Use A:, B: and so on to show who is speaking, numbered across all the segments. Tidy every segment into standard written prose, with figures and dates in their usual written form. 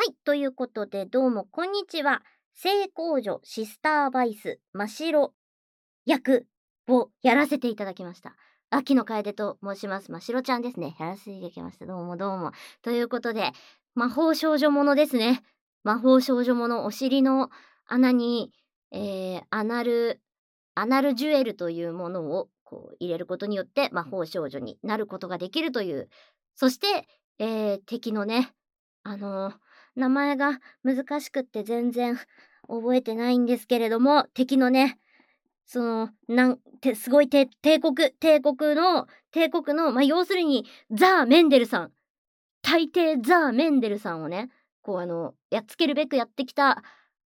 A: はい、ということで、どうもこんにちは。性公女シスターバイス真白役をやらせていただきました。秋野楓と申します。真白ちゃんですね。やらせていただきました。どうもどうも。ということで、魔法少女ものですね。魔法少女もの、お尻の穴に、アナルジュエルというものをこう入れることによって魔法少女になることができるという。そして、敵のね、あの名前が難しくって全然覚えてないんですけれども、敵のね、すごい帝国の、ま、要するにザ・メンデルさん、大帝ザ・メンデルさんをね、こうやっつけるべくやってきた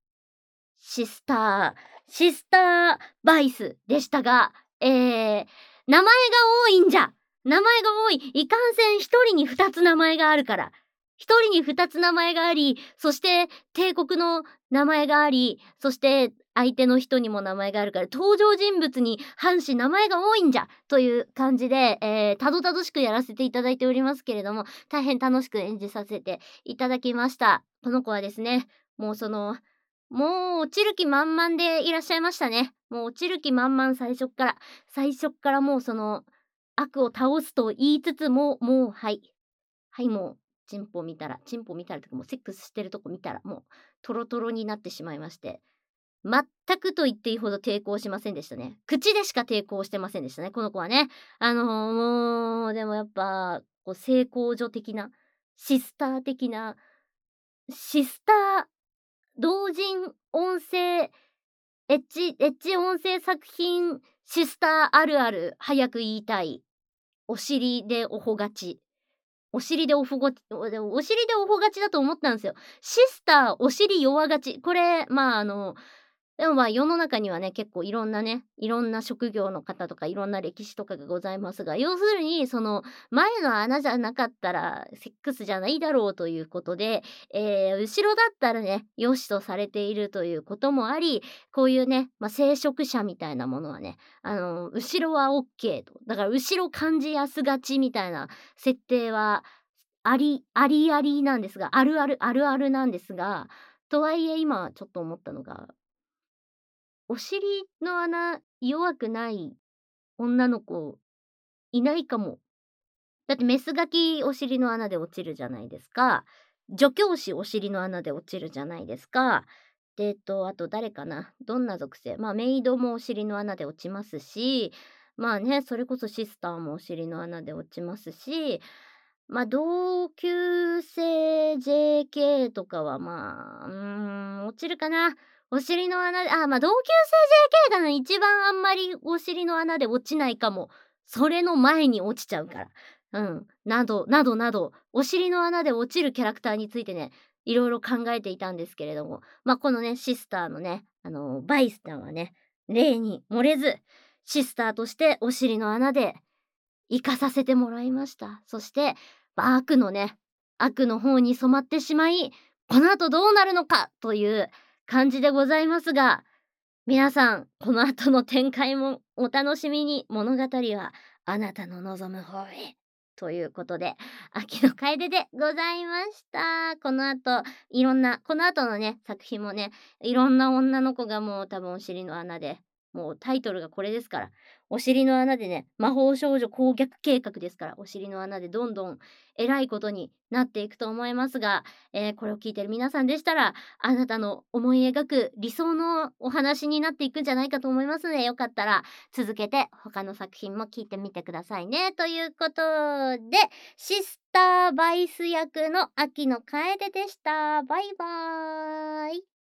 A: シスターバイスでしたが、名前が多いんじゃ。名前が多い。いかんせん一人に二つ名前があるから。一人に二つ名前があり、そして帝国の名前があり、そして相手の人にも名前があるから、登場人物に反し名前が多いんじゃという感じで、たどたどしくやらせていただいておりますけれども、大変楽しく演じさせていただきました。この子はですね、もうもう落ちる気満々でいらっしゃいましたね。もう落ちる気満々最初っからもう悪を倒すと言いつつも、もうはい。はい、もうチンポ見たらとかもうセックスしてるとこ見たら、もうトロトロになってしまいまして、全くと言っていいほど抵抗しませんでしたね。口でしか抵抗してませんでしたね、この子はね。もう、でもやっぱ、こう性交女的な、シスター的な、シスター同人音声エッジ音声作品シスターあるある早く言いたい。お尻でおほがち。お尻でおふごでもお尻でおほがちだと思ったんですよ。シスターお尻弱がち。これ、でも世の中にはね、結構いろんなね、いろんな職業の方とかいろんな歴史とかがございますが、要するに前の穴じゃなかったらセックスじゃないだろうということで、後ろだったらね、良しとされているということもあり、こういうね、聖職者みたいなものはね、後ろはオッケーと。だから後ろ感じやすがちみたいな設定はありなんですが、あるあるなんですが、とはいえ今ちょっと思ったのが、お尻の穴弱くない女の子いないかも。だってメスガキお尻の穴で落ちるじゃないですか。女教師お尻の穴で落ちるじゃないですか。で、あと誰かな。どんな属性、メイドもお尻の穴で落ちますし、それこそシスターもお尻の穴で落ちますし、同級生 JK とかは落ちるかな。お尻の穴で同級生 JK がね、一番あんまりお尻の穴で落ちないかも。それの前に落ちちゃうから。うん。など、お尻の穴で落ちるキャラクターについてね、いろいろ考えていたんですけれども、このね、シスターのね、バイスちゃんはね、例に漏れず、シスターとしてお尻の穴で生かさせてもらいました。そして、悪の方に染まってしまい、この後どうなるのかという感じでございますが、皆さん、この後の展開もお楽しみに。物語はあなたの望む方へ。ということで、秋の楓でございました。この後のね、作品もね、いろんな女の子がもう多分お尻の穴で、もうタイトルがこれですから、お尻の穴でね、魔法少女攻略計画ですから、お尻の穴でどんどん偉いことになっていくと思いますが、これを聞いてる皆さんでしたら、あなたの思い描く理想のお話になっていくんじゃないかと思いますので、よかったら続けて他の作品も聞いてみてくださいね。ということで、シスターバイス役の秋野楓でした。バイバーイ。